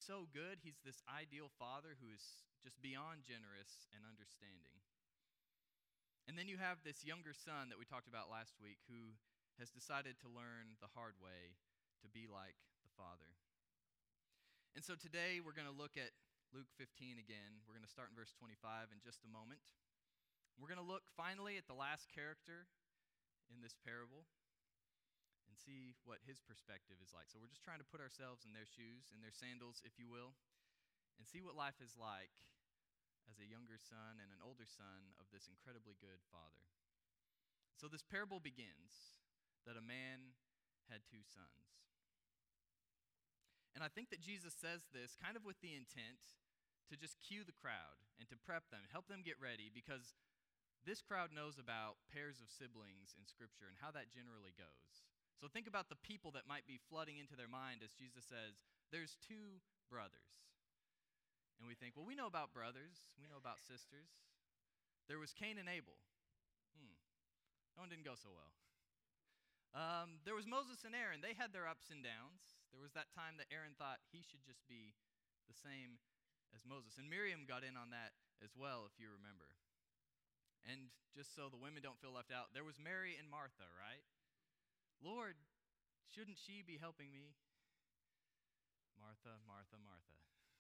so good. He's this ideal father who is just beyond generous and understanding. And then you have this younger son that we talked about last week who has decided to learn the hard way to be like the father. And so today we're going to look at Luke 15 again. We're going to start in verse 25 in just a moment. We're going to look finally at the last character in this parable and see what his perspective is like. So we're just trying to put ourselves in their shoes, in their sandals, if you will, and see what life is like as a younger son and an older son of this incredibly good father. So this parable begins that a man had two sons. And I think that Jesus says this kind of with the intent to just cue the crowd and to prep them, help them get ready, because this crowd knows about pairs of siblings in Scripture and how that generally goes. So think about the people that might be flooding into their mind as Jesus says, there's two brothers. And we think, well, we know about brothers. We know about sisters. There was Cain and Abel. That one didn't go so well. There was Moses and Aaron. They had their ups and downs. There was that time that Aaron thought he should just be the same as Moses. And Miriam got in on that as well, if you remember. And just so the women don't feel left out, there was Mary and Martha, right? Lord, shouldn't she be helping me? Martha, Martha, Martha.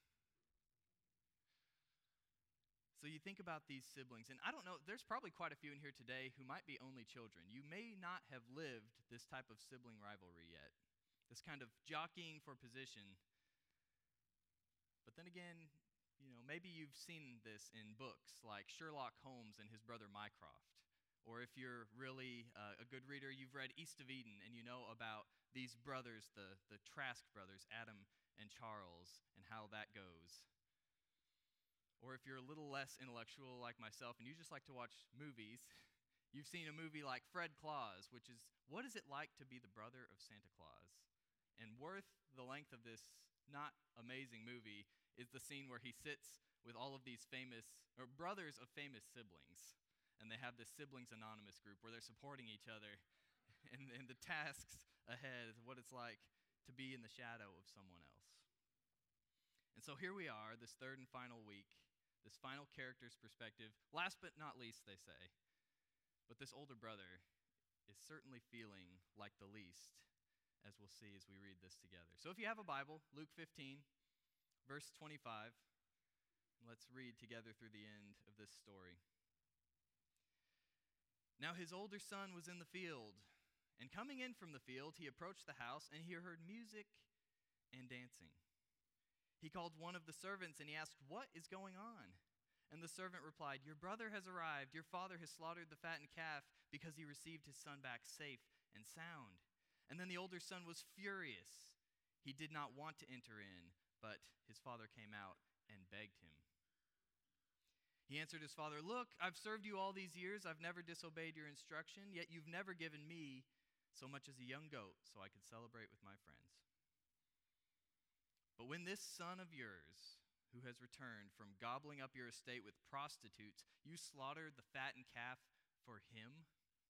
So you think about these siblings, and I don't know, there's probably quite a few in here today who might be only children. You may not have lived this type of sibling rivalry yet, this kind of jockeying for position. But then again, maybe you've seen this in books like Sherlock Holmes and his brother Mycroft. Or if you're really a good reader, you've read East of Eden, and you know about these brothers, the Trask brothers, Adam and Charles, and how that goes. Or if you're a little less intellectual like myself, and you just like to watch movies, you've seen a movie like Fred Claus, which is, what is it like to be the brother of Santa Claus? And worth the length of this not amazing movie is the scene where he sits with all of these brothers of famous siblings. And they have this Siblings Anonymous group where they're supporting each other and the tasks ahead, what it's like to be in the shadow of someone else. And so here we are, this third and final week, this final character's perspective. Last but not least, they say. But this older brother is certainly feeling like the least, as we'll see as we read this together. So if you have a Bible, Luke 15, verse 25, let's read together through the end of this story. Now his older son was in the field, and coming in from the field, he approached the house, and he heard music and dancing. He called one of the servants, and he asked, "What is going on?" And the servant replied, "Your brother has arrived. Your father has slaughtered the fattened calf because he received his son back safe and sound." And then the older son was furious. He did not want to enter in, but his father came out and begged him. He answered his father, "Look, I've served you all these years. I've never disobeyed your instruction, yet you've never given me so much as a young goat so I could celebrate with my friends. But when this son of yours, who has returned from gobbling up your estate with prostitutes, you slaughtered the fattened calf for him?"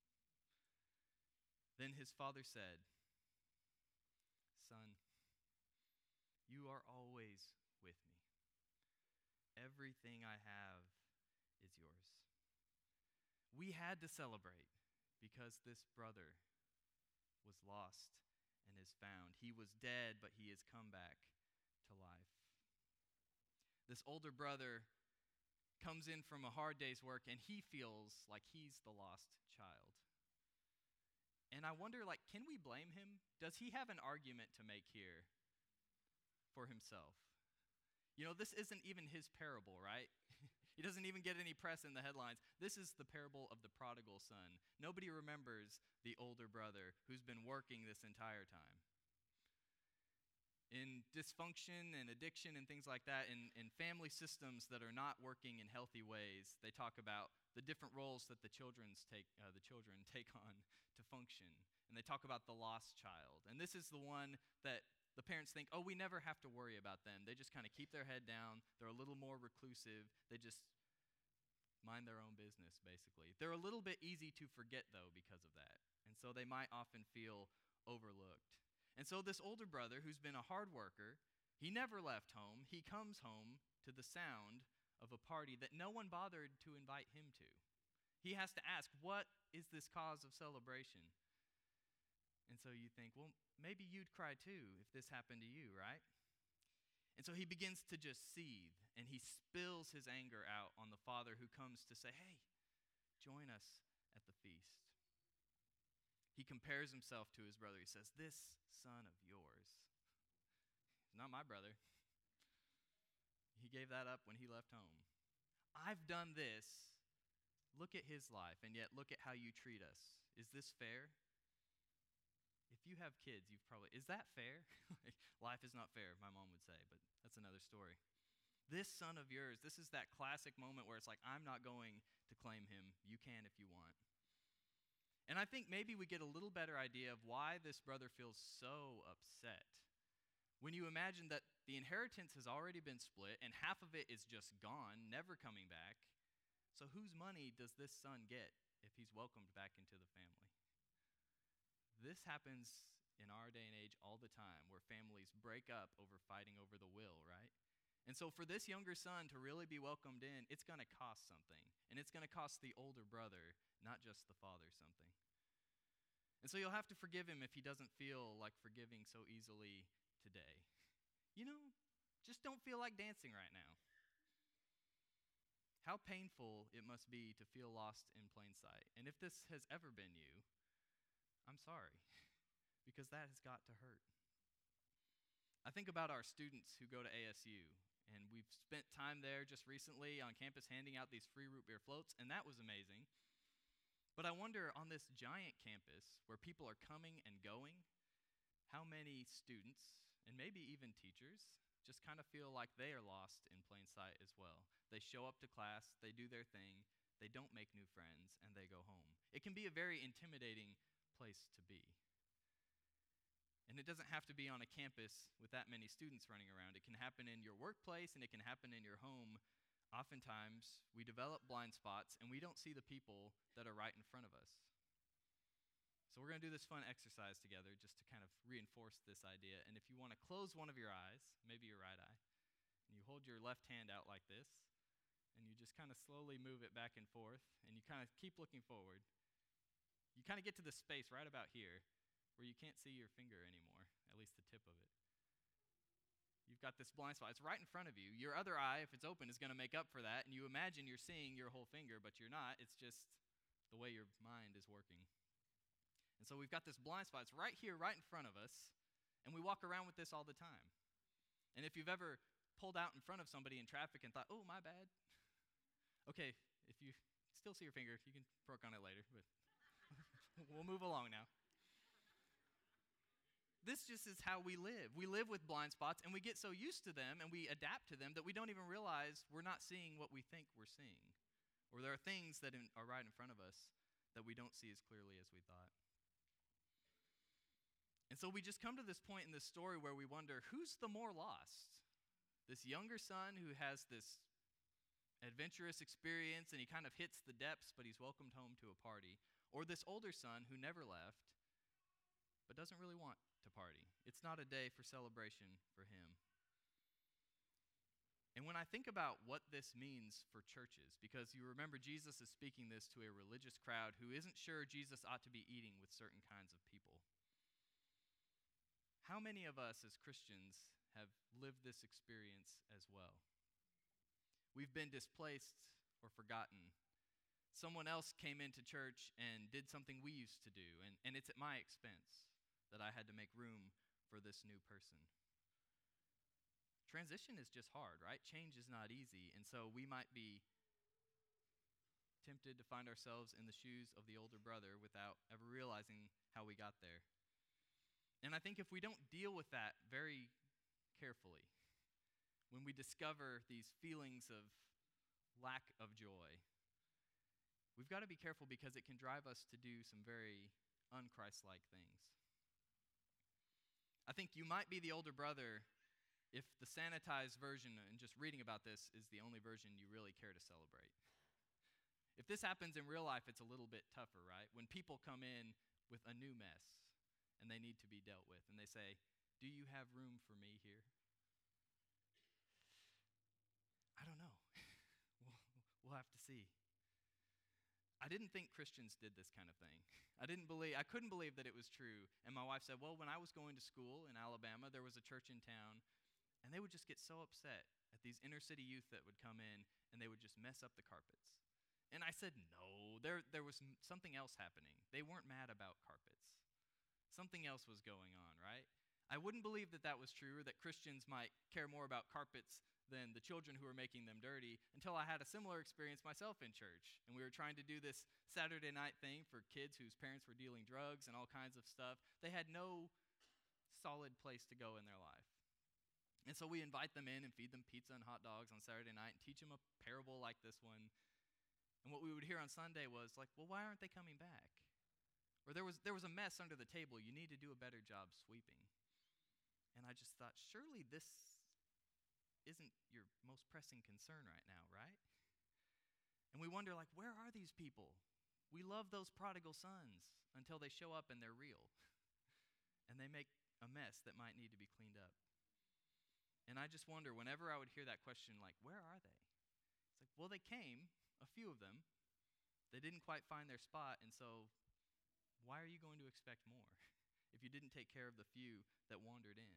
Then his father said, "Son, you are always with me. Everything I have is yours. We had to celebrate because this brother was lost and is found. He was dead, but he has come back to life." This older brother comes in from a hard day's work, and he feels like he's the lost child. And I wonder, can we blame him? Does he have an argument to make here for himself? This isn't even his parable, right? He doesn't even get any press in the headlines. This is the parable of the prodigal son. Nobody remembers the older brother who's been working this entire time. In dysfunction and addiction and things like that, in family systems that are not working in healthy ways, they talk about the different roles that the children take on to function. And they talk about the lost child. And this is the one that the parents think, we never have to worry about them. They just kind of keep their head down. They're a little more reclusive. They just mind their own business, basically. They're a little bit easy to forget, though, because of that. And so they might often feel overlooked. And so this older brother, who's been a hard worker, He never left home. He comes home to the sound of a party that no one bothered to invite him to. He has to ask, what is this cause of celebration? And so you think, well, maybe you'd cry too if this happened to you, right? And so he begins to just seethe, and he spills his anger out on the father who comes to say, hey, join us at the feast. He compares himself to his brother. He says, this son of yours is not my brother. He gave that up when he left home. I've done this. Look at his life, and yet look at how you treat us. Is this fair? If you have kids, you've probably, is that fair? Life is not fair, my mom would say, but that's another story. This son of yours, this is that classic moment where it's like, I'm not going to claim him. You can if you want. And I think maybe we get a little better idea of why this brother feels so upset. When you imagine that the inheritance has already been split and half of it is just gone, never coming back, so whose money does this son get if he's welcomed back into the family? This happens in our day and age all the time, where families break up over fighting over the will, right? And so for this younger son to really be welcomed in, it's going to cost something. And it's going to cost the older brother, not just the father, something. And so you'll have to forgive him if he doesn't feel like forgiving so easily today. You know, just don't feel like dancing right now. How painful it must be to feel lost in plain sight. And if this has ever been you, I'm sorry, because that has got to hurt. I think about our students who go to ASU, and we've spent time there just recently on campus handing out these free root beer floats, and that was amazing. But I wonder, on this giant campus where people are coming and going, how many students, and maybe even teachers, just kind of feel like they are lost in plain sight as well. They show up to class, they do their thing, they don't make new friends, and they go home. It can be a very intimidating place to be. And it doesn't have to be on a campus with that many students running around. It can happen in your workplace, and it can happen in your home. Oftentimes, we develop blind spots, and we don't see the people that are right in front of us. So we're going to do this fun exercise together just to kind of reinforce this idea. And if you want to close one of your eyes, maybe your right eye, and you hold your left hand out like this, and you just kind of slowly move it back and forth, and you kind of keep looking forward. You kind of get to the space right about here where you can't see your finger anymore, at least the tip of it. You've got this blind spot. It's right in front of you. Your other eye, if it's open, is going to make up for that, and you imagine you're seeing your whole finger, but you're not. It's just the way your mind is working. And so we've got this blind spot. It's right here, right in front of us, and we walk around with this all the time. And if you've ever pulled out in front of somebody in traffic and thought, oh, my bad. Okay, if you still see your finger, you can work on it later, but we'll move along now. This just is how we live. We live with blind spots, and we get so used to them, and we adapt to them that we don't even realize we're not seeing what we think we're seeing. Or there are things that are right in front of us that we don't see as clearly as we thought. And so we just come to this point in this story where we wonder, who's the more lost? This younger son who has this adventurous experience and he kind of hits the depths, but he's welcomed home to a party. Or this older son who never left, but doesn't really want to party. It's not a day for celebration for him. And when I think about what this means for churches, because you remember Jesus is speaking this to a religious crowd who isn't sure Jesus ought to be eating with certain kinds of people. How many of us as Christians have lived this experience as well? We've been displaced or forgotten. Someone else came into church and did something we used to do, and it's at my expense that I had to make room for this new person. Transition is just hard, right? Change is not easy, and so we might be tempted to find ourselves in the shoes of the older brother without ever realizing how we got there. And I think if we don't deal with that very carefully, when we discover these feelings of lack of joy, we've got to be careful because it can drive us to do some very un-Christ-like things. I think you might be the older brother if the sanitized version, and just reading about this, is the only version you really care to celebrate. If this happens in real life, it's a little bit tougher, right? When people come in with a new mess, and they need to be dealt with. And they say, do you have room for me here? have to see. I didn't think Christians did this kind of thing. I couldn't believe that it was true. And my wife said, well, when I was going to school in Alabama, there was a church in town, and they would just get so upset at these inner city youth that would come in, and they would just mess up the carpets. And I said, no, there was something else happening. They weren't mad about carpets. Something else was going on, right? I wouldn't believe that that was true, or that Christians might care more about carpets than the children who were making them dirty, until I had a similar experience myself in church. And we were trying to do this Saturday night thing for kids whose parents were dealing drugs and all kinds of stuff. They had no solid place to go in their life. And so we invite them in and feed them pizza and hot dogs on Saturday night and teach them a parable like this one. And what we would hear on Sunday was like, well, why aren't they coming back? Or there was a mess under the table. You need to do a better job sweeping. And I just thought, surely this isn't your most pressing concern right now, right? And we wonder, like, where are these people? We love those prodigal sons until they show up and they're real. And they make a mess that might need to be cleaned up. And I just wonder, whenever I would hear that question, like, where are they? It's like, well, they came, a few of them. They didn't quite find their spot, and so why are you going to expect more if you didn't take care of the few that wandered in?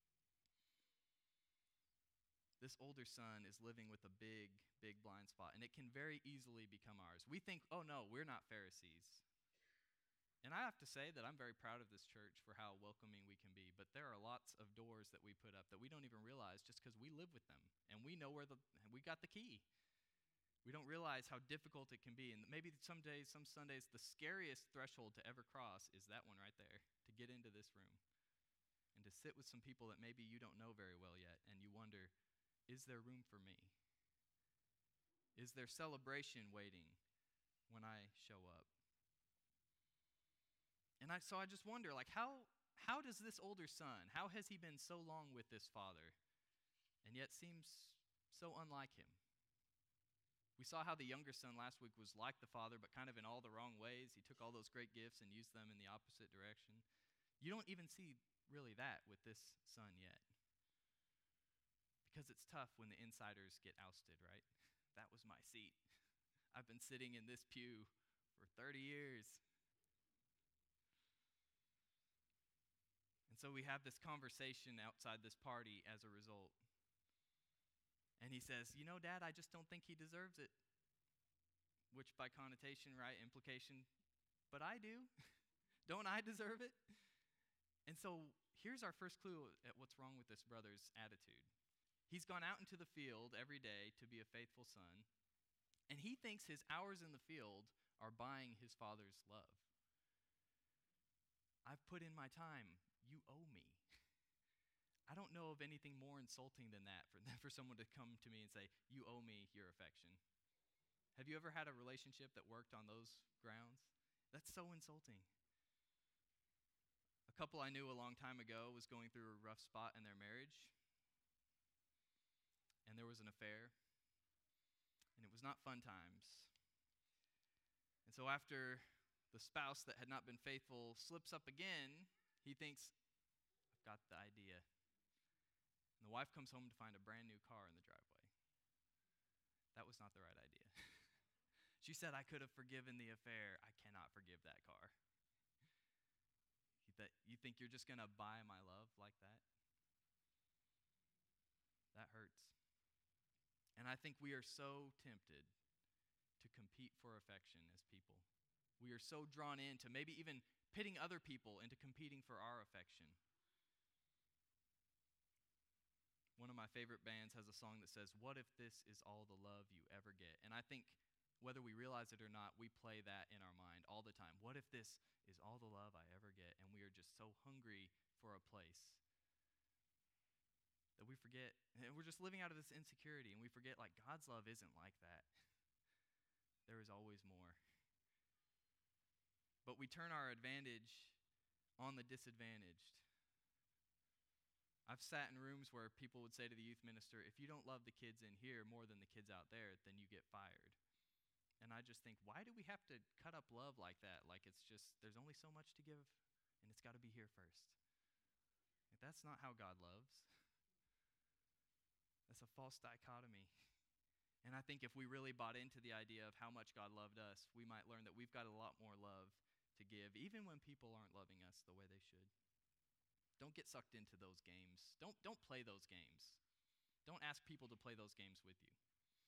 This older son is living with a big, big blind spot, and it can very easily become ours. We think, oh no, we're not Pharisees. And I have to say that I'm very proud of this church for how welcoming we can be, but there are lots of doors that we put up that we don't even realize just because we live with them, and we know we got the key. We don't realize how difficult it can be, and maybe some Sundays, the scariest threshold to ever cross is that one right there, to get into this room and to sit with some people that maybe you don't know very well yet, and you wonder, is there room for me? Is there celebration waiting when I show up? And so I just wonder, like, how does this older son, how has he been so long with this father and yet seems so unlike him? We saw how the younger son last week was like the father, but kind of in all the wrong ways. He took all those great gifts and used them in the opposite direction. You don't even see really that with this son yet. Because it's tough when the insiders get ousted, right? That was my seat. I've been sitting in this pew for 30 years. And so we have this conversation outside this party as a result. And he says, you know, Dad, I just don't think he deserves it. Which by connotation, right, implication, but I do. Don't I deserve it? And so here's our first clue at what's wrong with this brother's attitude. He's gone out into the field every day to be a faithful son, and he thinks his hours in the field are buying his father's love. I've put in my time. You owe me. I don't know of anything more insulting than that for someone to come to me and say, you owe me your affection. Have you ever had a relationship that worked on those grounds? That's so insulting. A couple I knew a long time ago was going through a rough spot in their marriage, and there was an affair, and it was not fun times. And so after the spouse that had not been faithful slips up again, he thinks, I've got the idea. And the wife comes home to find a brand new car in the driveway. That was not the right idea. She said, I could have forgiven the affair. I cannot forgive that car. You think you're just going to buy my love like that? That hurts. And I think we are so tempted to compete for affection as people. We are so drawn into maybe even pitting other people into competing for our affection. One of my favorite bands has a song that says, what if this is all the love you ever get? And I think whether we realize it or not, we play that in our mind all the time. What if this is all the love I ever get? And we are just so hungry for a place that we forget. And we're just living out of this insecurity, and we forget, like, God's love isn't like that. There is always more. But we turn our advantage on the disadvantaged. I've sat in rooms where people would say to the youth minister, if you don't love the kids in here more than the kids out there, then you get fired. And I just think, why do we have to cut up love like that? Like it's just, there's only so much to give, and it's got to be here first. Like, that's not how God loves. That's a false dichotomy. And I think if we really bought into the idea of how much God loved us, we might learn that we've got a lot more love to give, even when people aren't loving us the way they should. Don't get sucked into those games. Don't play those games. Don't ask people to play those games with you.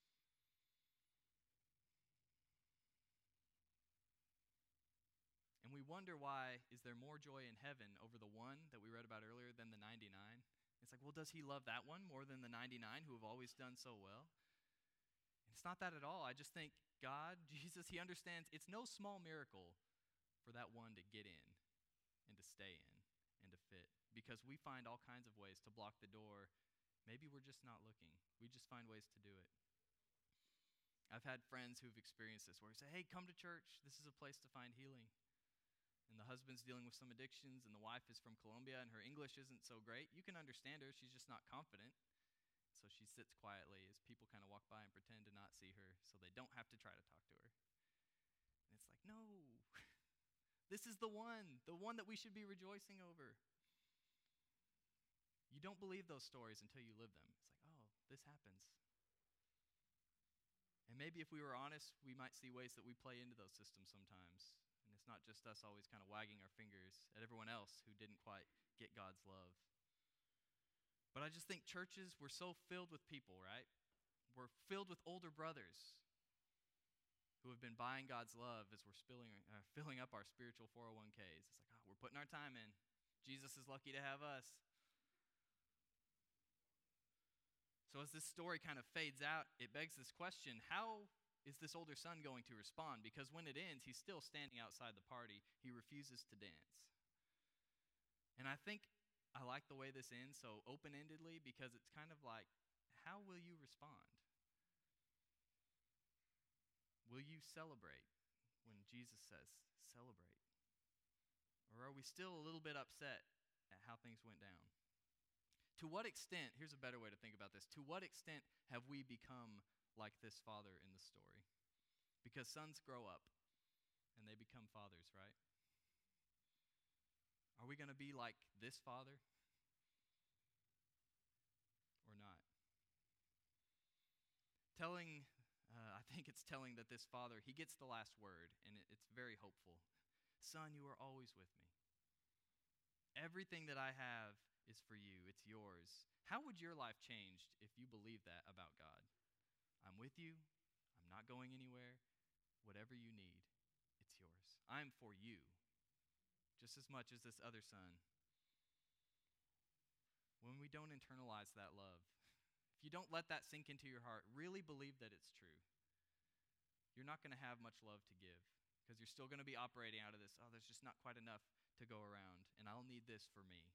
And we wonder, why is there more joy in heaven over the one that we read about earlier than the 99? It's like, well, does he love that one more than the 99 who have always done so well? And it's not that at all. I just think God, Jesus, he understands it's no small miracle for that one to get in and to stay in and to fit, because we find all kinds of ways to block the door. Maybe we're just not looking. We just find ways to do it. I've had friends who've experienced this where we say, hey, come to church. This is a place to find healing. And the husband's dealing with some addictions, and the wife is from Colombia, and her English isn't so great. You can understand her. She's just not confident. So she sits quietly as people kind of walk by and pretend to not see her so they don't have to try to talk to her. And it's like, no, this is the one that we should be rejoicing over. You don't believe those stories until you live them. It's like, oh, this happens. And maybe if we were honest, we might see ways that we play into those systems sometimes. And it's not just us always kind of wagging our fingers at everyone else who didn't quite get God's love. But I just think churches, we're so filled with people, right? We're filled with older brothers who have been buying God's love as we're filling up our spiritual 401ks. It's like, oh, we're putting our time in. Jesus is lucky to have us. So as this story kind of fades out, it begs this question: how is this older son going to respond? Because when it ends, he's still standing outside the party. He refuses to dance. And I think I like the way this ends so open-endedly, because it's kind of like, how will you respond? Will you celebrate when Jesus says, celebrate? Or are we still a little bit upset at how things went down? To what extent, here's a better way to think about this, to what extent have we become like this father in the story? Because sons grow up and they become fathers, right? Are we going to be like this father or not? I think it's telling that this father, he gets the last word, and it's very hopeful. Son, you are always with me. Everything that I have is for you. It's yours. How would your life change if you believed that about God? I'm with you. I'm not going anywhere. Whatever you need, it's yours. I'm for you just as much as this other son. When we don't internalize that love, if you don't let that sink into your heart, really believe that it's true, you're not going to have much love to give, because you're still going to be operating out of this, oh, there's just not quite enough to go around, and I'll need this for me.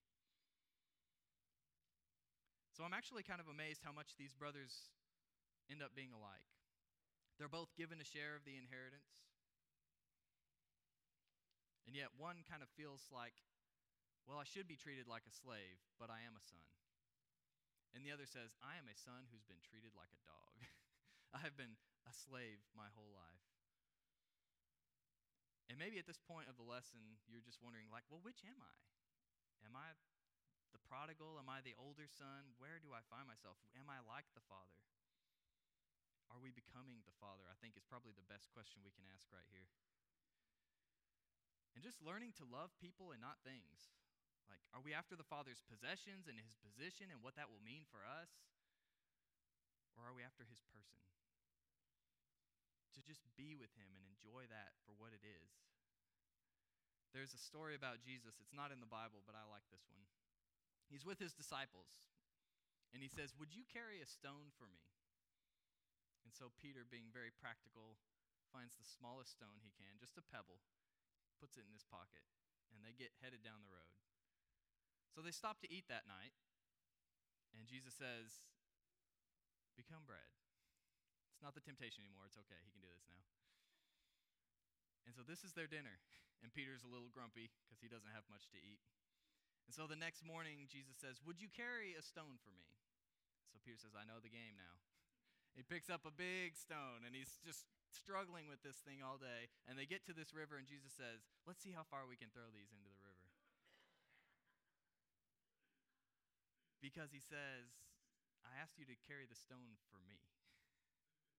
So I'm actually kind of amazed how much these brothers end up being alike. They're both given a share of the inheritance, and yet one kind of feels like, well, I should be treated like a slave, but I am a son. And the other says, I am a son who's been treated like a dog. I have been a slave my whole life. And maybe at this point of the lesson, you're just wondering, like, well, which am I? Am I the prodigal? Am I the older son? Where do I find myself? Am I like the father? Are we becoming the father? I think is probably the best question we can ask right here. And just learning to love people and not things. Like, are we after the father's possessions and his position and what that will mean for us? Or are we after his person? To just be with him and enjoy that for what it is. There's a story about Jesus. It's not in the Bible, but I like this one. He's with his disciples, and he says, would you carry a stone for me? And so Peter, being very practical, finds the smallest stone he can, just a pebble, puts it in his pocket, and they get headed down the road. So they stop to eat that night, and Jesus says, become bread. It's not the temptation anymore. It's okay. He can do this now. And so this is their dinner. And Peter's a little grumpy because he doesn't have much to eat. And so the next morning, Jesus says, would you carry a stone for me? So Peter says, I know the game now. He picks up a big stone, and he's just struggling with this thing all day. And they get to this river, and Jesus says, let's see how far we can throw these into the river. Because he says, I asked you to carry the stone for me.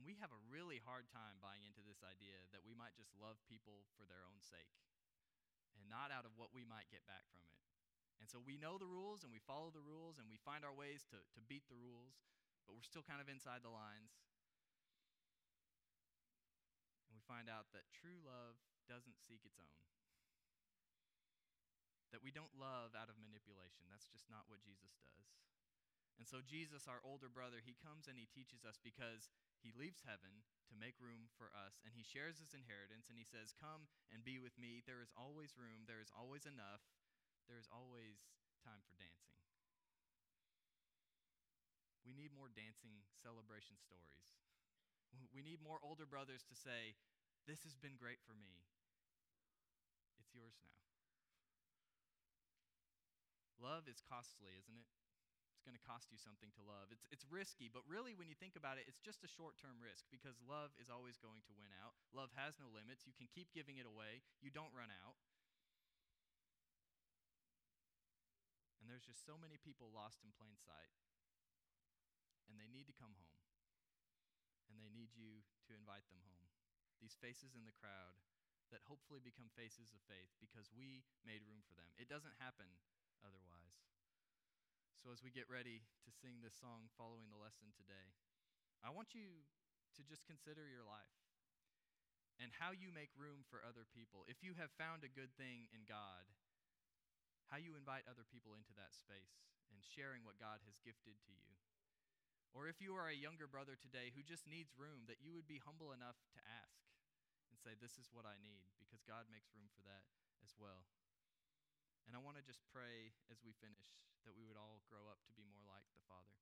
And we have a really hard time buying into this idea that we might just love people for their own sake and not out of what we might get back from it. And so we know the rules and we follow the rules and we find our ways to beat the rules, but we're still kind of inside the lines. And we find out that true love doesn't seek its own. That we don't love out of manipulation. That's just not what Jesus does. And so Jesus, our older brother, he comes and he teaches us because he leaves heaven to make room for us, and he shares his inheritance, and he says, come and be with me. There is always room. There is always enough. There is always time for dancing. We need more dancing celebration stories. We need more older brothers to say, this has been great for me. It's yours now. Love is costly, isn't it? It's going to cost you something to love. It's risky, but really when you think about it, it's just a short-term risk because love is always going to win out. Love has no limits. You can keep giving it away. You don't run out. And there's just so many people lost in plain sight. And they need to come home. And they need you to invite them home. These faces in the crowd that hopefully become faces of faith because we made room for them. It doesn't happen otherwise. So as we get ready to sing this song following the lesson today, I want you to just consider your life and how you make room for other people. If you have found a good thing in God, how you invite other people into that space and sharing what God has gifted to you. Or if you are a younger brother today who just needs room, that you would be humble enough to ask and say, this is what I need, because God makes room for that as well. And I want to just pray as we finish that we would all grow up to be more like the Father.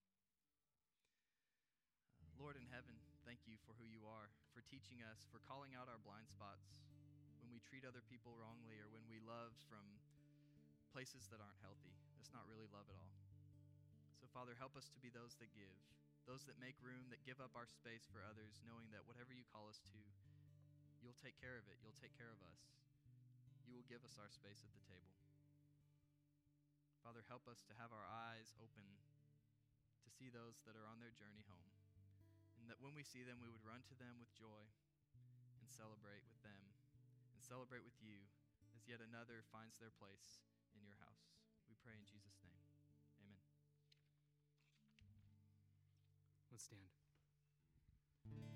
Lord in heaven, thank you for who you are, for teaching us, for calling out our blind spots when we treat other people wrongly or when we love from places that aren't healthy. That's not really love at all. So, Father, help us to be those that give, those that make room, that give up our space for others, knowing that whatever you call us to, you'll take care of it. You'll take care of us. You will give us our space at the table. Father, help us to have our eyes open to see those that are on their journey home, and that when we see them, we would run to them with joy and celebrate with them and celebrate with you as yet another finds their place in your house. We pray in Jesus' name. Amen. Let's stand.